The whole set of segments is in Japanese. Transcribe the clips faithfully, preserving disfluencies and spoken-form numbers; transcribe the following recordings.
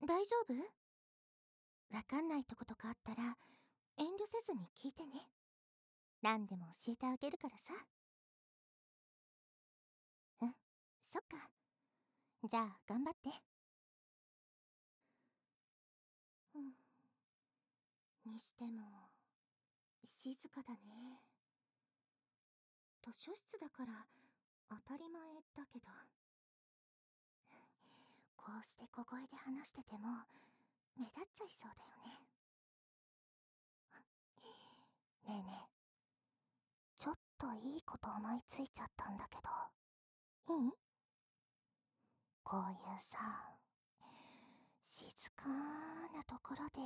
大丈夫？わかんないとことかあったら遠慮せずに聞いてね。何でも教えてあげるからさ。うん、そっか。じゃあ頑張って。うん、にしても静かだね。図書室だから当たり前だけど、こうして小声で話してても目立っちゃいそうだよね。ねえねえ、ちょっといいこと思いついちゃったんだけど、いい？こういうさ、静かなところで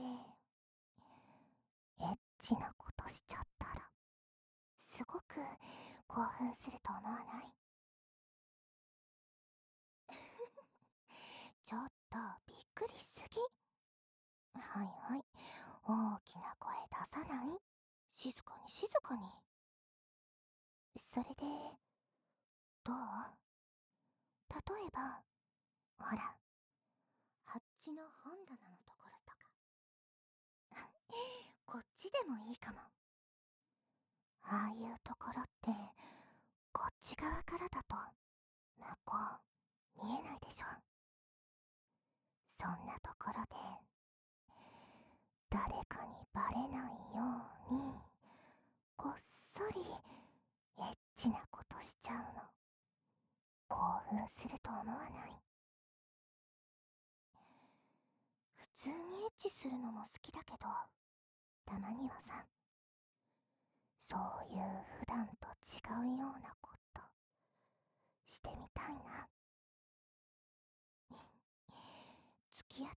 エッチなことしちゃったらすごく興奮すると思わない？ちょっとびっくりしすぎ。はいはい、大きな声出さない。静かに静かに。それでどう？例えばほら、あっちの本棚のところとかこっちでもいいかも。ああいうところってこっち側からだと向こう見えないでしょ。そんなところで誰かにバレないようにこっそりエッチなことしちゃうの。興奮すると思わない？普通にエッチするのも好きだけど、たまにはさ、そういう普段と違うようなことしてみたいな。付き合っ